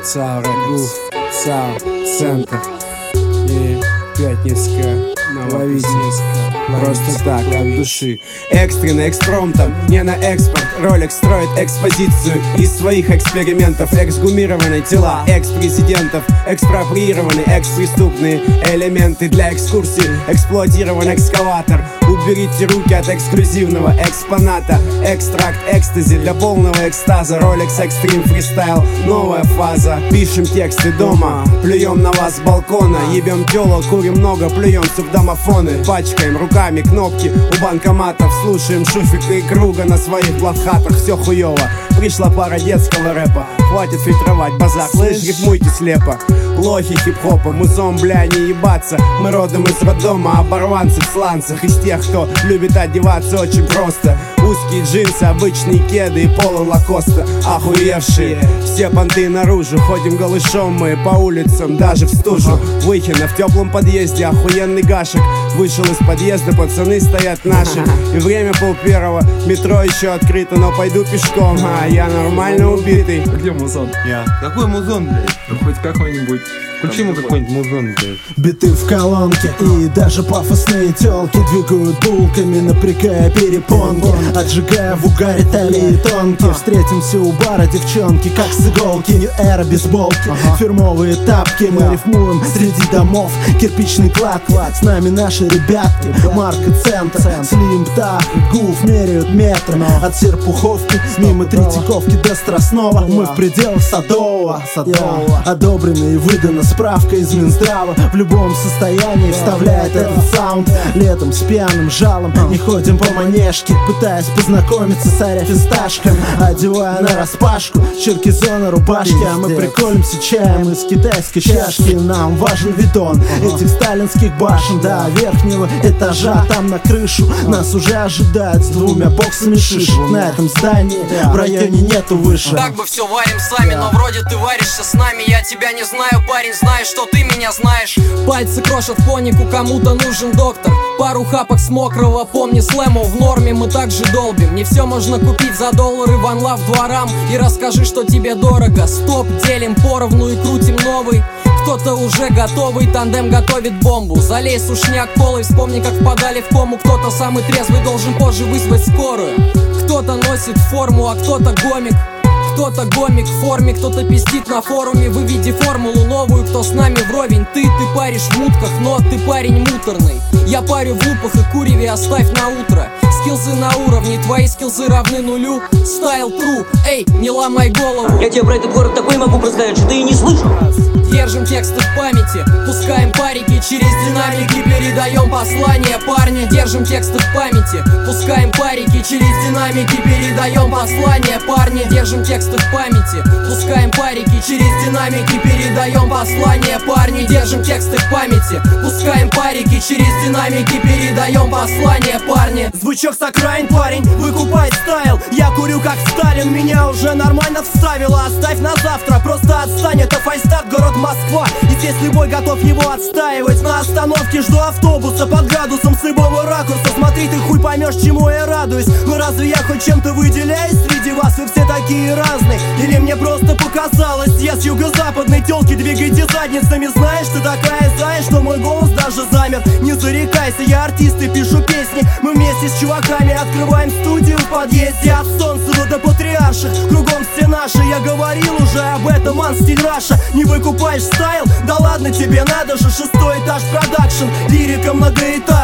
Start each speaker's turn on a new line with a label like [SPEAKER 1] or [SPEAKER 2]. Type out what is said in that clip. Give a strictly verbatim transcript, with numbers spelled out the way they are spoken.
[SPEAKER 1] ЦАО Рекордс, ЦАО Центр и Пятницкая, Нововизненская. Просто так, от души. Экстренно, экспромтом, не на экспорт. Rolex строит экспозицию из своих экспериментов. Эксгумированные тела экс-президентов, экспроприированы экс-преступные элементы для экскурсии. Эксплуатирован экскаватор. Уберите руки от эксклюзивного экспоната. Экстракт экстази для полного экстаза. Rolex Extreme Freestyle, новая фаза. Пишем тексты дома, плюем на вас с балкона. Ебем тело, курим много, плюемся в домофоны. Пачкаем руками кнопки у банкоматов. Слушаем Шуфика и Круга на своих платхатах. Все хуёво, пришла пара детского рэпа. Хватит фильтровать базар, слышь, рифмуйте слепо. Лохи хип-хопа, музон, бля, не ебаться. Мы родом из роддома, оборванцы в сланцах. Из тех, кто любит одеваться очень просто. Узкие джинсы, обычные кеды и поло лакоста. Охуевшие, все понты наружу. Ходим голышом мы по улицам, даже в стужу. Выхина в теплом подъезде, охуенный гашек. Вышел из подъезда, пацаны стоят наши. И время пол первого, метро еще открыто, но пойду пешком, а я нормально убитый.
[SPEAKER 2] Где музон?
[SPEAKER 3] Я.
[SPEAKER 2] Какой музон, блядь? Ну хоть какой-нибудь. Включи ему какой-нибудь музон, блядь.
[SPEAKER 4] Биты в колонке и даже пафосные тёлки двигают булками, напрягая перепонки, отжигая в угаре талии тонкие. Встретимся у бара, девчонки, как с иголки. Нью-эра, бейсболки, фирмовые тапки. Мы рифмуем среди домов, кирпичный клад. С нами наши ребятки, марка Центр. Слим, Птах, Гуф меряют метры. От Серпуховки мимо Третьяковки до Страстного. Мы в пределах Садового. Одобрено и выдано справка из Минздрава. В любом состоянии вставляет этот саунд. Летом с пьяным жалом не ходим по манежке, пытаясь познакомиться с аря-фисташками. Одевая на распашку черкизона рубашки. А мы приколимся чаем из китайской чашки. Нам важен видон этих сталинских башен до верхнего этажа. Там на крышу нас уже ожидают с двумя боксами шишек. На этом здании в районе нету выше.
[SPEAKER 5] Так бы все варим сами, но вроде ты варишься с нами. Я тебя не знаю, парень, знаешь, что ты меня знаешь. Пальцы крошат конику, кому-то нужен доктор. Пару хапок с мокрого, помни, слэму в норме мы также долбим. Не все можно купить за доллары, ван лав дворам. И расскажи, что тебе дорого. Стоп, делим поровну и крутим новый. Кто-то уже готовый, тандем готовит бомбу. Залей сушняк колой, вспомни, как впадали в кому. Кто-то самый трезвый должен позже вызвать скорую. Кто-то носит форму, а кто-то гомик. Кто-то гомик в форме, кто-то пиздит на форуме. Выведи формулу новую, кто с нами вровень. Ты, ты паришь в мутках, но ты парень муторный. Я парю в лупах и куреве оставь на утро. Скиллзы на уровне, твои скиллзы равны нулю. Стайл true, эй, не ломай голову.
[SPEAKER 6] Я тебе про этот город такой могу рассказать, что ты и не слышал.
[SPEAKER 5] Держим тексты в памяти, пускаем парики через динамики, передаем послание, парни. Держим тексты в памяти, пускаем парики через динамики, передаем послание, парни. Держим тексты в памяти, пускаем парики через динамики, передаем послание, парни. Держим тексты в памяти, пускаем парики через динамики, передаем послание, парни.
[SPEAKER 7] Звучок с окраин, парень, выкупай стайл. Я курю как Сталин, меня уже нормально вставило. Оставь на завтра, просто отстань, это файстарт, город Москва. И здесь любой готов его отстаивать. На остановке жду автобуса под градусом с любого ракурса. Смотри, ты хуй поймешь, чему я радуюсь. Но разве я хоть чем-то выделяюсь среди вас? Вы все такие разные. Или мне просто показалось? Я с юго-западной тёлки, двигайте задницами. Знаешь, ты такая зая, что мой голос даже замер. Не зарекайся, я артист и пишу песни. Мы вместе с чуваками открываем студию в подъезде. От Солнцева до Патриарших, кругом все наши. Я говорил уже об этом, Ан Стиль Раша. Не выкупаешь стайл? Да ладно тебе, надо же, шестой этаж продакшн. Лирика многоэтажная.